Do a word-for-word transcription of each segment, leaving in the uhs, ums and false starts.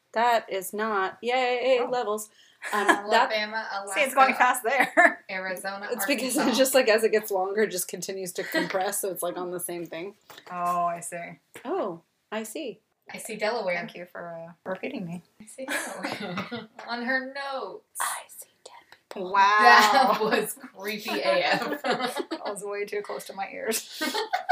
That is not. Yay, oh. levels. Um, Alabama, Alaska. See, it's going fast there. Arizona, It's Arkansas. because it's just like as it gets longer, it just continues to compress, so it's like on the same thing. Oh, I see. Oh, I see. I see Delaware. Thank you for uh, repeating me. I see Delaware. On her notes. I see dead people. Wow. That was creepy A F. That was way too close to my ears.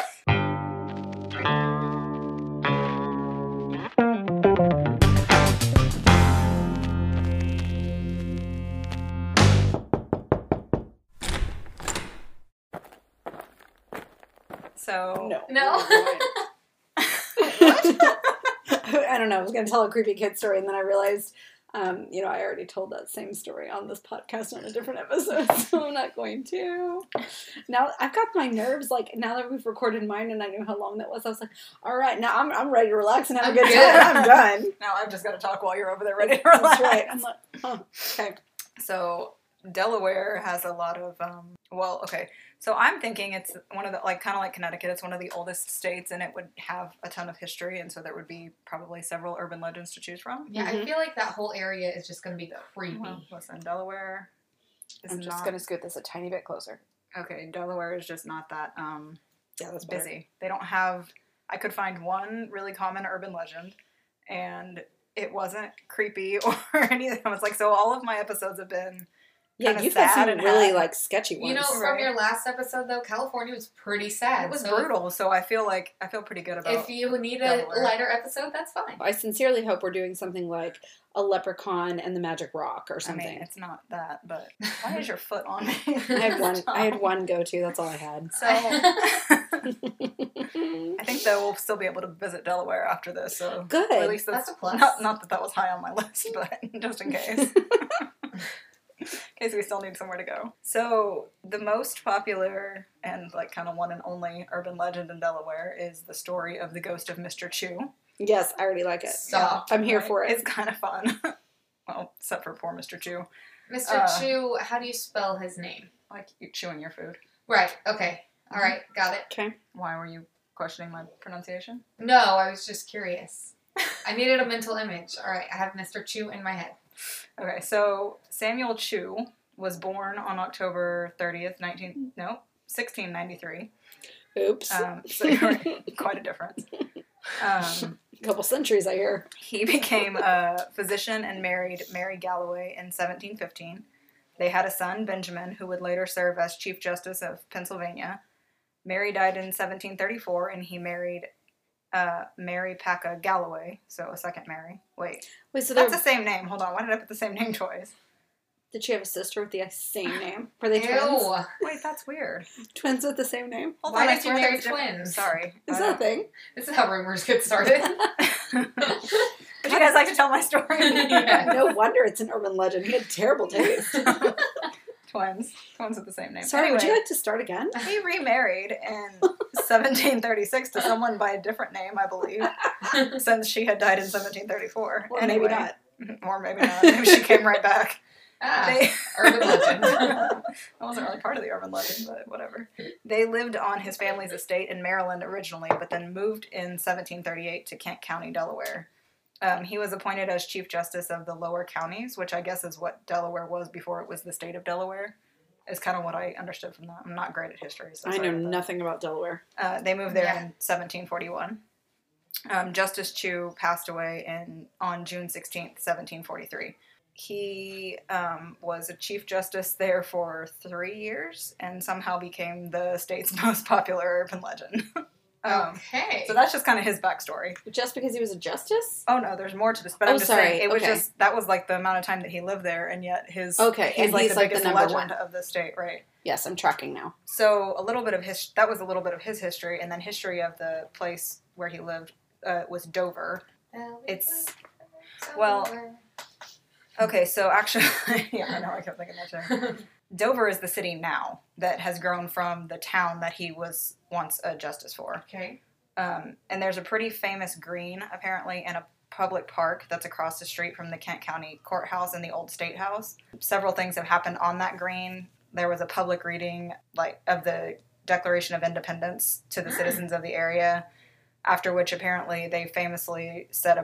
So No. No. What? I don't know. I was going to tell a creepy kid story, and then I realized, um, you know, I already told that same story on this podcast on a different episode, so I'm not going to. Now, I've got my nerves, like, now that we've recorded mine and I knew how long that was, I was like, all right, now I'm I'm ready to relax and have a good time. I'm done. Now I've just got to talk while you're over there ready to relax. That's right. I'm like, huh, okay. So Delaware has a lot of, um, well, okay. So I'm thinking it's one of the, like, kind of like Connecticut, it's one of the oldest states, and it would have a ton of history, and so there would be probably several urban legends to choose from. Yeah, Mm-hmm. I feel like that whole area is just going to be creepy. Well, listen, Delaware is I'm just not, going to scoot this a tiny bit closer. okay, Delaware is just not that, um, Yeah, that's better. busy. They don't have, I could find one really common urban legend, and it wasn't creepy or anything. I was like, so all of my episodes have been Yeah, kinda you've had some sad and really, had- like, sketchy ones. You know, from Right. your last episode, though, California was pretty sad. It was so brutal, so I feel like, I feel pretty good about If you need a Delaware. lighter episode, that's fine. I sincerely hope we're doing something like a leprechaun and the magic rock or I something. mean, it's not that, but why is your foot on me? I had one. I had one go-to. That's all I had. So, I think that we'll still be able to visit Delaware after this. So Good. Or at least That's that's, a plus. Not, not that that was high on my list, but just in case. In case we still need somewhere to go. So the most popular and like kind of one and only urban legend in Delaware is the story of the ghost of Mister Chew. Yes, I already like it. Stop. I'm here Right? for it. It's kind of fun. Well, except for poor Mister Chew. Mister Uh, Chu, how do you spell his name? Like you chewing your food. Right, okay. All right, got it. Okay. Why were you questioning my pronunciation? No, I was just curious. I needed a mental image. All right, I have Mister Chu in my head. Okay, so Samuel Chew was born on October thirtieth, nineteen no, sixteen ninety-three. Oops. Um, so you're quite a difference. Um, a couple centuries, I hear. he became a physician and married Mary Galloway in seventeen fifteen. They had a son, Benjamin, who would later serve as Chief Justice of Pennsylvania. Mary died in seventeen thirty-four, and he married uh, Mary Packa Galloway, so a second Mary. Wait, Wait, so that's they're- the same name. Hold on, why did I put the same name twice? did she have a sister with the same name? Were they Ew. twins? Wait, that's weird. Twins with the same name? Hold Why on, I did you swear marry that's different. twins? Sorry. Is I that a don't- thing? This is how rumors get started. Would you guys like to tell my story? Yeah. No wonder it's an urban legend. He had terrible taste. Twins. Twins with the same name. Sorry, would you Anyway, like to start again? he remarried in seventeen thirty-six to someone by a different name, I believe, since she had died in seventeen thirty-four. Or anyway, maybe not. Or maybe not. Maybe she came right back. Ah, They- urban legend. That wasn't really part of the urban legend, but whatever. They lived on his family's estate in Maryland originally, but then moved in seventeen thirty-eight to Kent County, Delaware. Um, he was appointed as Chief Justice of the lower counties, which I guess is what Delaware was before it was the state of Delaware. Is kind of what I understood from that. I'm not great at history. So I sorry know about that. nothing about Delaware. Uh, they moved there Yeah. in seventeen forty-one. Um, Justice Chew passed away in on June sixteenth, seventeen forty-three. He um, was a Chief Justice there for three years and somehow became the state's most popular urban legend. um, Okay. So that's just kind of his backstory. Just because he was a justice? Oh no, there's more to this, but Oh, I'm just sorry, saying it was okay. just that was like the amount of time that he lived there, and yet his Okay, he's and like he's the like the biggest number legend one. of the state, right? Yes, I'm tracking now. So a little bit of his that was a little bit of his history, and then history of the place where he lived uh, was Dover. It's well, okay. So actually, yeah, I know I kept thinking that too. Dover is the city now that has grown from the town that he was once a justice for. Okay. Um, and there's a pretty famous green apparently in a public park that's across the street from the Kent County Courthouse and the old State House. Several things have happened on that green. There was a public reading like of the Declaration of Independence to the citizens of the area, after which apparently they famously set a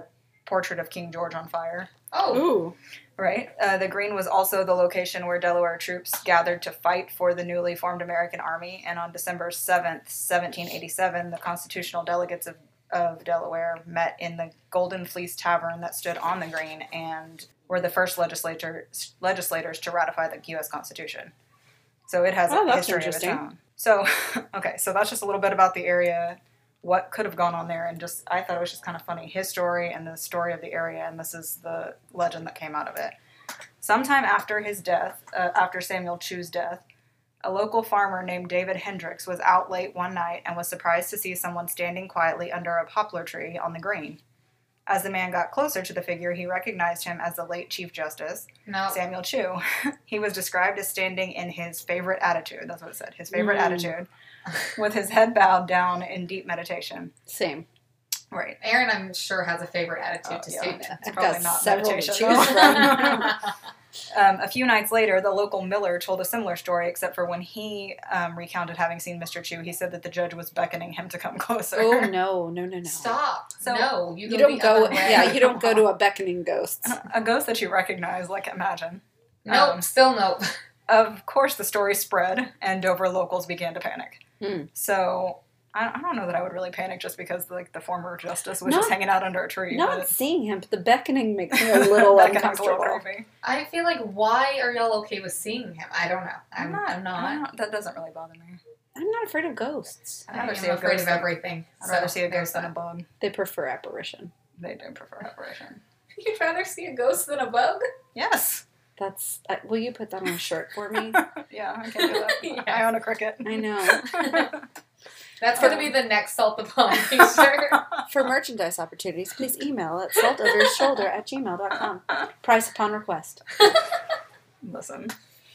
portrait of King George on fire. Oh. Ooh. Right. Uh, the Green was also the location where Delaware troops gathered to fight for the newly formed American Army, and on December seventh, seventeen eighty-seven, the constitutional delegates of, of Delaware met in the Golden Fleece Tavern that stood on the Green and were the first legislator, legislators to ratify the U S Constitution. So it has Oh, a that's history of its interesting. own. So, okay, so that's just a little bit about the area, what could have gone on there, and just, I thought it was just kind of funny. His story and the story of the area, and this is the legend that came out of it. Sometime after his death, uh, after Samuel Chew's death, a local farmer named David Hendricks was out late one night and was surprised to see someone standing quietly under a poplar tree on the Green. As the man got closer to the figure, he recognized him as the late Chief Justice, No. Samuel Chew. He was described as standing in his favorite attitude. That's what it said. His favorite Mm. attitude. With his head bowed down in deep meditation. Same. Right. Aaron, I'm sure, has a favorite attitude Oh, to yeah. stand in. It's I've probably got not several to meditation, choose though. from. Um, a few nights later, the local miller told a similar story, except for when he um, recounted having seen Mister Chew, he said that the judge was beckoning him to come closer. Oh, no, no, no, no. Stop. So- no, you, You go don't the go, other way. yeah, you don't go to a beckoning ghost. A ghost that you recognize, like, imagine. Nope, Um, still nope. Of course, the story spread, and Dover locals began to panic. Hmm. So, I, I don't know that I would really panic just because, like, the former justice was Not- just hanging out under a tree. Not but seeing him, but the beckoning makes me a little that kind of a little uncomfortable. creepy. I feel like, why are y'all okay with seeing him? I don't know. I'm, I'm I not. don't- that doesn't really bother me. I'm not afraid of ghosts. I'd rather I'm see a afraid ghost of than- everything. I'd rather so see a there's ghost than a that. bug. They prefer apparition. They do prefer apparition. You'd rather see a ghost than a bug? Yes. That's. Uh, will you put that on a shirt for me? Yeah, I can do that. Yes. I own a cricket. I know. That's going to be the next Salt the Pond t-shirt. For merchandise opportunities, please email at saltovershoulder at gmail dot com. Price upon request. Listen.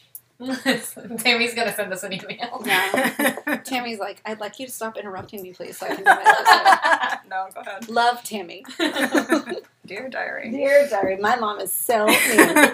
Listen, Tammy's going to send us an email. Yeah. Tammy's like, I'd like you to stop interrupting me, please, so I can do my episode. No, go ahead. Love, Tammy. Dear diary. Dear diary, my mom is so mean.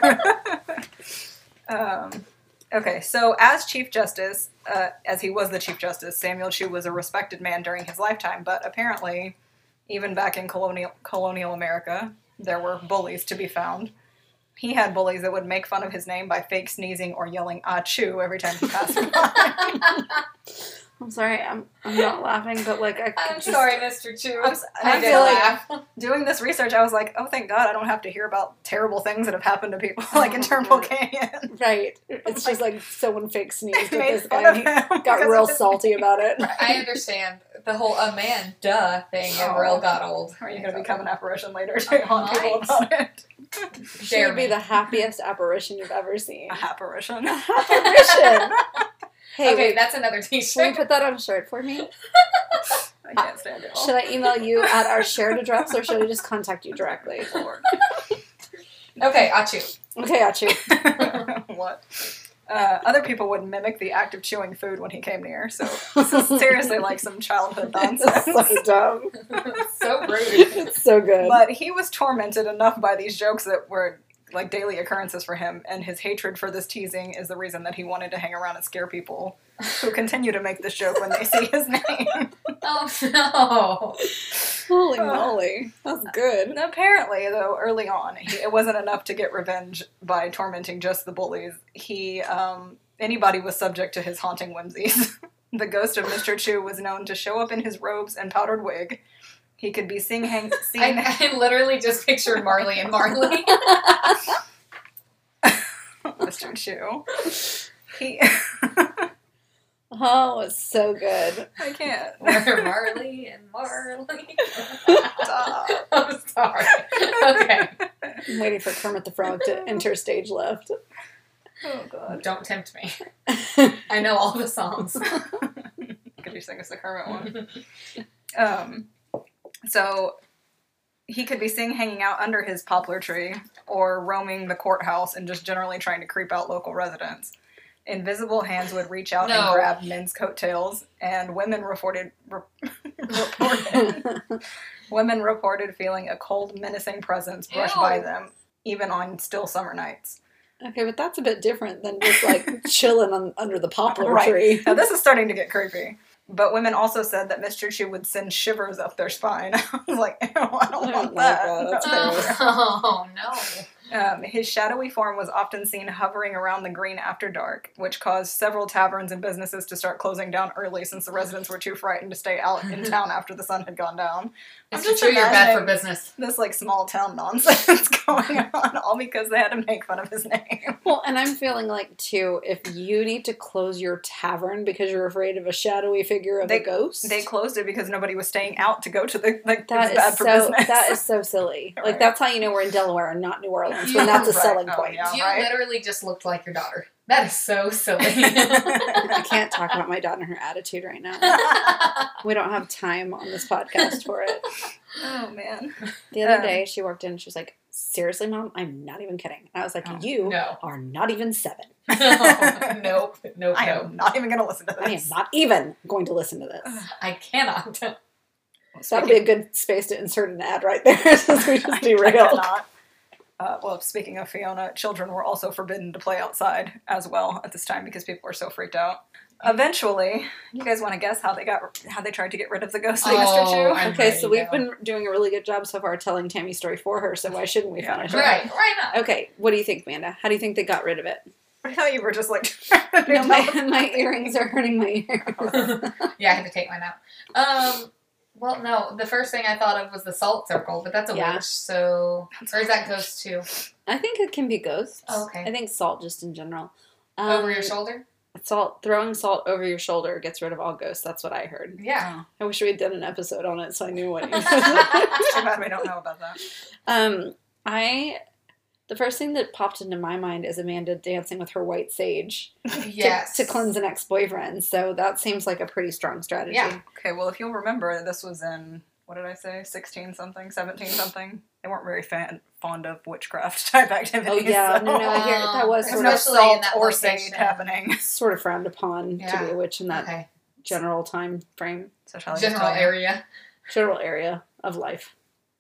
um, okay, so as Chief Justice, uh, as he was the Chief Justice, Samuel Chew was a respected man during his lifetime, but apparently, even back in colonial colonial America, there were bullies to be found. He had bullies that would make fun of his name by fake sneezing or yelling "ah chew" every time he passed by. I'm sorry, I'm I'm not laughing, but like I could I'm just, sorry, Mister Chew. I'm s- I, I did feel like- laugh. Doing this research, I was like, oh, thank God I don't have to hear about terrible things that have happened to people, like in Turnbull Canyon. Right. It's just like someone fake sneezed They at made this fun guy of and he him got because real of his salty name. about it. I understand the whole "a man, duh" thing, and Oh. real got old. Are you going to become an apparition later to haunt people Might. about it? She Dare would be me. the happiest apparition you've ever seen. A apparition. Apparition! Hey, Okay, wait, that's another will you t-shirt. put that on a shirt for me? I can't stand it. Should I email you at our shared address or should I just contact you directly? Okay, Achu. Okay, Achu. What? Uh, other people would mimic the act of chewing food when he came near, so this is seriously like some childhood It's nonsense. so dumb. So rude. It's so good. But he was tormented enough by these jokes that were like daily occurrences for him, and his hatred for this teasing is the reason that he wanted to hang around and scare people who continue to make this joke when they see his name. Oh no. Holy Uh, moly. That's good. And apparently, though, early on, he, it wasn't enough to get revenge by tormenting just the bullies. He, um, anybody was subject to his haunting whimsies. The ghost of Mister Chew was known to show up in his robes and powdered wig. He could be seen, hang, seen I, I literally just pictured Marley and Marley. Mister Chew. He, Oh, it's so good. I can't. We're Marley and Marley. Stop. I'm sorry. Okay. I'm waiting for Kermit the Frog to enter stage left. Oh, God. Don't tempt me. I know all the songs. Could you sing us the Kermit one? Um, so he could be seen hanging out under his poplar tree or roaming the courthouse and just generally trying to creep out local residents. Invisible hands would reach out No. and grab men's coattails, and women reported re- reported women reported feeling a cold, menacing presence brush Ew. by them, even on still summer nights. Okay, but that's a bit different than just like chilling on, under the poplar Right. tree. Now this is starting to get creepy. But women also said that Mister Chu would send shivers up their spine. I was like, ew, I don't I want don't like that. that. That's No. gross. Oh, no. Um, his shadowy form was often seen hovering around the green after dark, which caused several taverns and businesses to start closing down early since the residents were too frightened to stay out in town after the sun had gone down. I'm It's just true, you're bad for imagining business. this like small town nonsense going on, all because they had to make fun of his name. Well, and I'm feeling like, too, if you need to close your tavern because you're afraid of a shadowy figure of They- a ghost, They closed it because nobody was staying out to go to the like. that it was is bad for so business. that is so silly. Right. Like, that's how you know we're in Delaware and not New Orleans, You- when that's a Right. selling Oh, point. yeah. You right? literally just looked like your daughter. That is so silly. I can't talk about my daughter and her attitude right now. We don't have time on this podcast for it. Oh man. The other Um, day, she walked in and she was like, seriously, Mom? I'm not even kidding. And I was like, Oh, you no. are not even seven. nope. Nope. I no. am not even going to listen to I am this. not even going to listen to this. I cannot. So that'll be a good space to insert an ad right there since we just I derailed. cannot. Uh, well, speaking of Fiona, children were also forbidden to play outside as well at this time because people were so freaked out. Eventually, you guys want to guess how they got how they tried to get rid of the ghostly Oh, Mister Chu? I'm Okay, ready so we've now. been doing a really good job so far telling Tammy's story for her, so why shouldn't we Yeah, finish it? Right, right now. Okay, what do you think, Amanda? How do you think they got rid of it? I thought you were just like. No, my, my earrings are hurting my ears. Yeah, I had to take mine out. Um, well, no, the first thing I thought of was the salt circle, but that's a Yeah. wish, so... Or is that ghost too? I think it can be ghosts. Oh, okay. I think salt just in general. Um, Over your shoulder? Salt, throwing salt over your shoulder gets rid of all ghosts. That's what I heard. Yeah. Oh. I wish we had done an episode on it so I knew what you Too bad we don't know about that. Um, I, the first thing that popped into my mind is Amanda dancing with her white sage to, Yes. to cleanse an ex-boyfriend. So that seems like a pretty strong strategy. Yeah. Okay, well, if you'll remember, this was in, what did I say, sixteen something, seventeen something? They weren't very fan, fond of witchcraft type Oh activities. yeah, so no, no, I hear that was There's sort no of Especially in salt that or location. sage happening. sort of frowned upon to Yeah. be a witch in that Okay. general time frame, So shall I just General tell you? area. general area of life.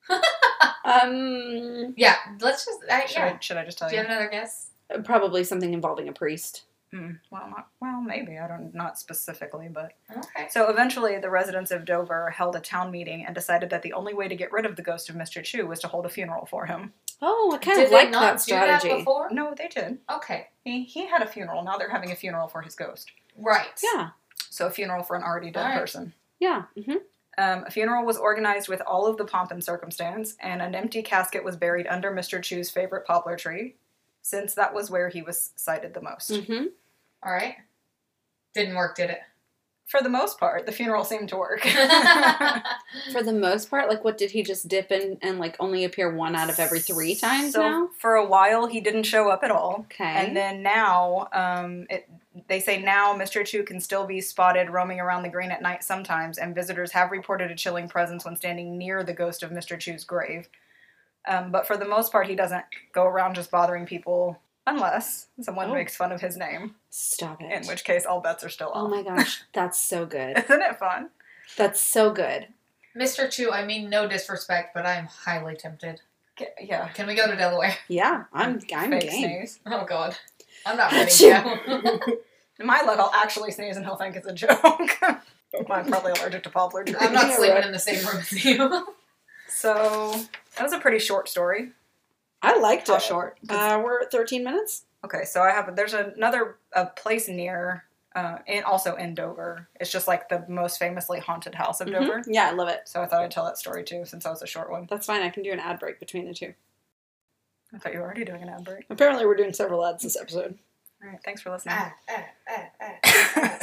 um, Yeah, let's just... I, Should, yeah. I, should I just tell Do you you? have another guess? probably something involving a priest. Hmm, well, not, well, maybe. I don't, not specifically, but. Okay. So eventually, the residents of Dover held a town meeting and decided that the only way to get rid of the ghost of Mister Chu was to hold a funeral for him. Oh, I kind Did of they like not that do strategy. that before? No, they did. Okay. He, he had a funeral. Now they're having a funeral for his ghost. Right. Yeah, So a funeral for an already dead Alright. person. yeah. hmm Um, a funeral was organized with all of the pomp and circumstance, and an empty casket was buried under Mister Chu's favorite poplar tree, since that was where he was sighted the most. hmm All right. Didn't work, did it? For the most part, the funeral seemed to work. For the most part, like, what did he just dip in and like only appear one out of every three times so now? for a while, he didn't show up at all. Okay. And then now, um, it, they say now Mister Chu can still be spotted roaming around the green at night sometimes, and visitors have reported a chilling presence when standing near the ghost of Mister Chu's grave. Um, but for the most part, he doesn't go around just bothering people unless someone Oh. makes fun of his name, Stop it. in which case all bets are still Oh off. my gosh, that's so good. Isn't it fun? That's so good. Mister Chu, I mean no disrespect, but I'm highly tempted. K- Yeah. Can we go to Delaware? Yeah, I'm I'm Fake game. sneeze. Oh god. I'm not ready Achoo. now. In my luck, I'll actually sneeze and he'll think it's a joke. I'm probably allergic to poplar trees. I'm not Yeah, sleeping right. in the same room as you. So, that was a pretty short story. I liked How it. short? Uh, we're at thirteen minutes. Okay, so I have there's another a place near, uh, and also in Dover. It's just like the most famously haunted house of Dover. Mhm. Yeah, I love it. So I thought I'd tell that story too, since that was a short one. That's fine. I can do an ad break between the two. I thought you were already doing an ad break. Apparently, we're doing several ads this episode. All right, thanks for listening. ah, ah, ah, ah,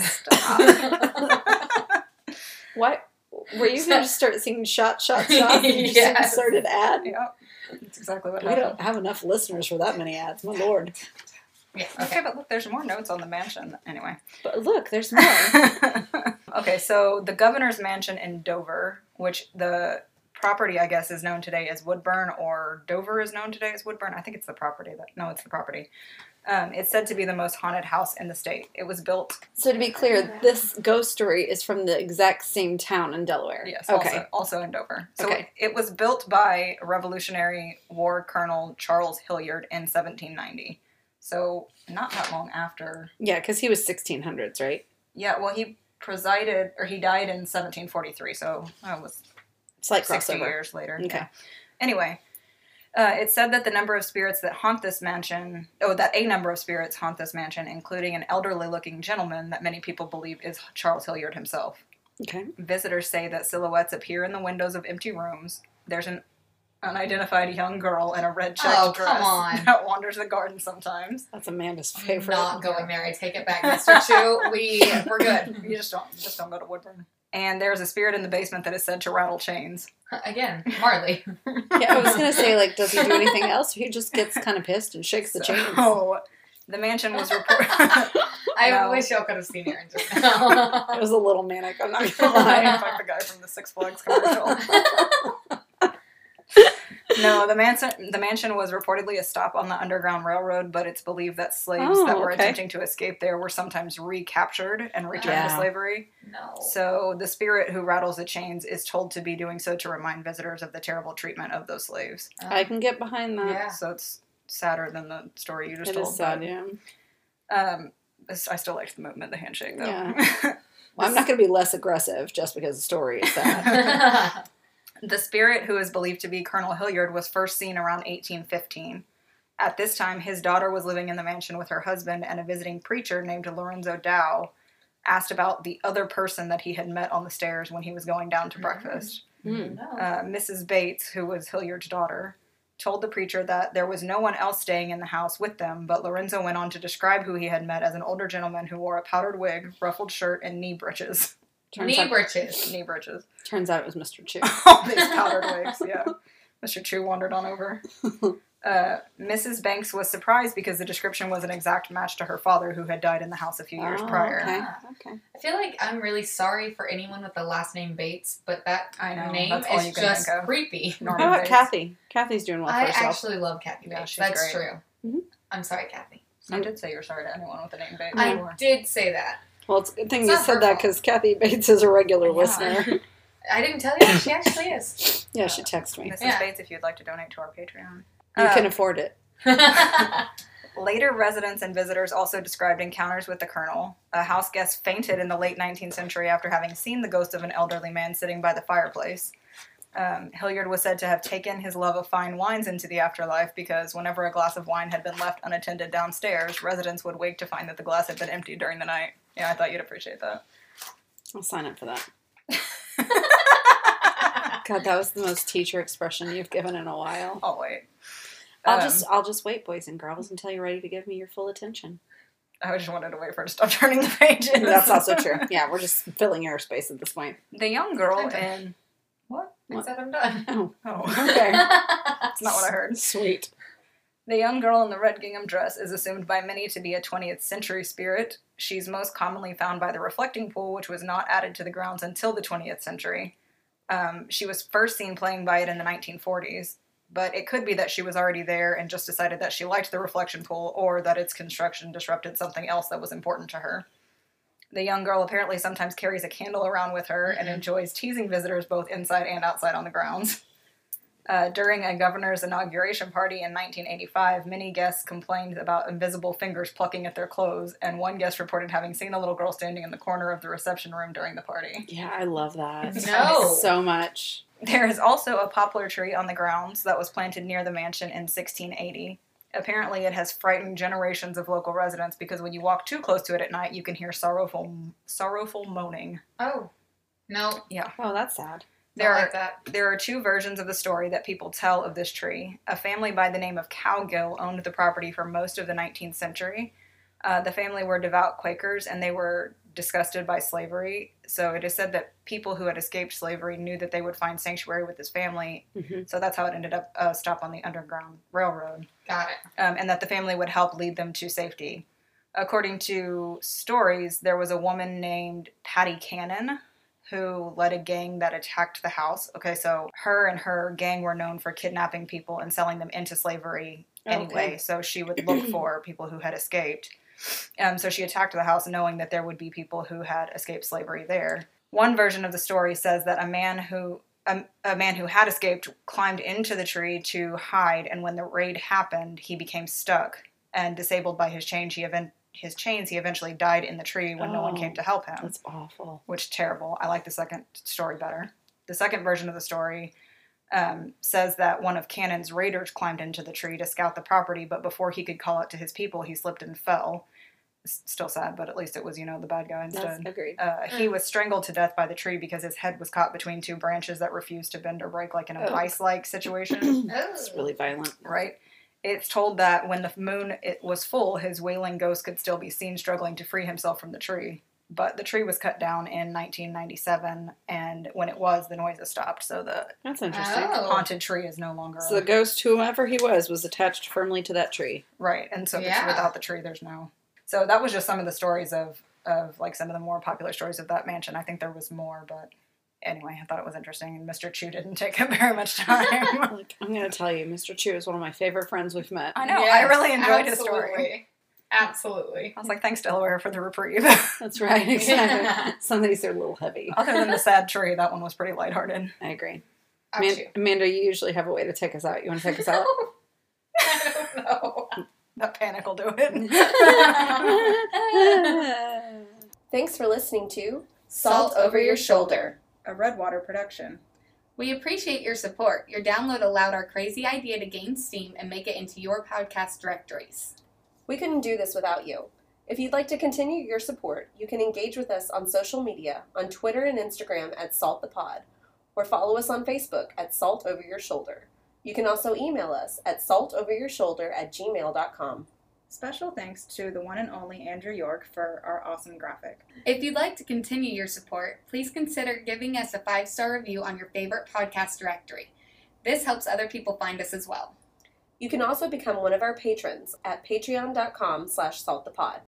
Stop. What? Were you going to just start singing shot, shot, shot? And you just Yes. inserted ad? Yep, that's exactly what We happened. don't have enough listeners for that many ads. My lord. Yeah, Okay, okay. but look, there's more notes on the mansion. Anyway. But look, there's more. Okay, so the governor's mansion in Dover, which the property, I guess, is known today as Woodburn, or Dover is known today as Woodburn. I think it's the property. That No, it's the property. Um, it's said to be the most haunted house in the state. It was built, So to be clear, this ghost story is from the exact same town in Delaware. yes, Okay. also, also in Dover. So Okay. it was built by Revolutionary War Colonel Charles Hilliard in seventeen ninety. So not that long after. Yeah, because he was sixteen hundreds, right? Yeah, well, he presided, or he died in seventeen forty-three, so that was Slight sixty crossover. years later. Okay. Yeah. Anyway, uh, it said that the number of spirits that haunt this mansion, oh, that a number of spirits haunt this mansion, including an elderly-looking gentleman that many people believe is Charles Hilliard himself. Okay. Visitors say that silhouettes appear in the windows of empty rooms. There's an unidentified young girl in a red checked Oh, dress come on. that wanders the garden sometimes. That's Amanda's I'm favorite. not going there. I take it back, Mister Chu. We we're good. You just don't just don't go to Woodburn. And there's a spirit in the basement that is said to rattle chains. Again, Marley. Yeah, I was gonna say, like, does he do anything else? Or he just gets kind of pissed and shakes the chains. So, the mansion was reported. I No. wish y'all could have seen Aaron just now. It was a little manic. I'm not gonna lie. like the guy from the Six Flags commercial. No, the mansion the mansion was reportedly a stop on the Underground Railroad, but it's believed that slaves Oh, that were okay. attempting to escape there were sometimes recaptured and returned Yeah. to slavery. No. So the spirit who rattles the chains is told to be doing so to remind visitors of the terrible treatment of those slaves. I can get behind that. Yeah. So it's sadder than the story you just It told. is sad, but, yeah. Um, this- I still liked the movement, the handshake, though. Yeah. Well, I'm not going to be less aggressive just because the story is sad. The spirit, who is believed to be Colonel Hilliard, was first seen around eighteen fifteen. At this time, his daughter was living in the mansion with her husband, and a visiting preacher named Lorenzo Dow asked about the other person that he had met on the stairs when he was going down to breakfast. Hmm. No. Uh, Missus Bates, who was Hilliard's daughter, told the preacher that there was no one else staying in the house with them, but Lorenzo went on to describe who he had met as an older gentleman who wore a powdered wig, ruffled shirt, and knee breeches. Turns Knee out, breeches. Knee breeches. turns out it was Mister Chu. All these powdered wigs, yeah. Mister Chu wandered on over. Uh, Missus Banks was surprised because the description was an exact match to her father, who had died in the house a few years Oh, prior. Okay. Ah. Okay. I feel like I'm really sorry for anyone with the last name Bates, but that I know, name that's all you is can just think of. creepy. Norman How about Bates. Kathy? Kathy's doing well for I herself. actually love Kathy Yeah, Bates. she's That's great. true. Mhm. I'm sorry, Kathy. I did say you're sorry to anyone with the name Bates. I before. did say that. Well, it's a good thing It's you not said her that fault. because Kathy Bates is a regular Yeah. listener. I didn't tell you. She actually is. Yeah, she texted me. Missus Yeah. Bates, if you'd like to donate to our Patreon. You Uh, can afford it. Later residents and visitors also described encounters with the colonel. A house guest fainted in the late nineteenth century after having seen the ghost of an elderly man sitting by the fireplace. Um, Hilliard was said to have taken his love of fine wines into the afterlife because whenever a glass of wine had been left unattended downstairs, residents would wake to find that the glass had been emptied during the night. Yeah, I thought you'd appreciate that. I'll sign up for that. God, that was the most teacher expression you've given in a while. I'll wait. I'll Um, just I'll just wait, boys and girls, until you're ready to give me your full attention. I just wanted to wait for her to stop turning the pages. That's also true. Yeah, we're just filling airspace at this point. The young girl Okay. in... What? I What? said I'm done. Oh, Oh, okay. That's not what I heard. sweet. The young girl in the red gingham dress is assumed by many to be a twentieth century spirit. She's most commonly found by the reflecting pool, which was not added to the grounds until the twentieth century. Um, she was first seen playing by it in the nineteen forties, but it could be that she was already there and just decided that she liked the reflection pool, or that its construction disrupted something else that was important to her. The young girl apparently sometimes carries a candle around with her and enjoys teasing visitors both inside and outside on the grounds. Uh, during a governor's inauguration party in nineteen eighty-five, many guests complained about invisible fingers plucking at their clothes, and one guest reported having seen a little girl standing in the corner of the reception room during the party. Yeah, I love that. No. So much. There is also a poplar tree on the grounds that was planted near the mansion in sixteen eighty. Apparently, it has frightened generations of local residents because when you walk too close to it at night, you can hear sorrowful, sorrowful moaning. Oh. No. Oh, that's sad. There Don't are like that. There are two versions of the story that people tell of this tree. A family by the name of Cowgill owned the property for most of the nineteenth century. Uh, the family were devout Quakers, and they were disgusted by slavery. So it is said that people who had escaped slavery knew that they would find sanctuary with this family. Mhm. So that's how it ended up uh, stop on the Underground Railroad, Got it. um, and that the family would help lead them to safety. According to stories, there was a woman named Patty Cannon who led a gang that attacked the house. Okay, so her and her gang were known for kidnapping people and selling them into slavery anyway. Okay. So she would look for people who had escaped. Um, so she attacked the house knowing that there would be people who had escaped slavery there. One version of the story says that a man who a, a man who had escaped climbed into the tree to hide, and when the raid happened, he became stuck and disabled by his chain. He, event- his chains, he eventually died in the tree when no one Oh, came to help him. That's awful. Which terrible. I like the second story better. The second version of the story um, says that one of Cannon's raiders climbed into the tree to scout the property, but before he could call out to his people, he slipped and fell. It's still sad, but at least it was, you know, the bad guy That's instead. agreed. Uh, he was strangled to death by the tree because his head was caught between two branches that refused to bend or break, like in a Oh. vice-like situation. It's really violent. Right? It's told that when the moon it was full, his wailing ghost could still be seen struggling to free himself from the tree. But the tree was cut down in nineteen ninety-seven, and when it was, the noises stopped. So the That's interesting. Oh. haunted tree is no longer So the ghost, whoever he was, was attached firmly to that tree. right. And so if Yeah. it's without the tree, there's no. So that was just some of the stories of of like some of the more popular stories of that mansion. I think there was more, but anyway, I thought it was interesting. And Mister Chu didn't take up very much time. Like, I'm going to tell you, Mister Chu is one of my favorite friends we've met. I know. I Yes, really enjoyed his story. absolutely. Absolutely. I was like, thanks, Delaware, for the reprieve. That's right, exactly. Some of these are a little heavy. Other than the sad tree, that one was pretty lighthearted. I agree. Ouch Man- you. Amanda, you usually have a way to take us out. You want to take us out? I don't know. That panic will do it. Thanks for listening to Salt Over Your Shoulder. A Redwater production. We appreciate your support. Your download allowed our crazy idea to gain steam and make it into your podcast directories. We couldn't do this without you. If you'd like to continue your support, you can engage with us on social media, on Twitter and Instagram at Salt the Pod, or follow us on Facebook at Salt Over Your Shoulder. You can also email us at saltoveryourshoulder at gmail dot com. Special thanks to the one and only Andrew York for our awesome graphic. If you'd like to continue your support, please consider giving us a five-star review on your favorite podcast directory. This helps other people find us as well. You can also become one of our patrons at patreon dot com slash saltthepod.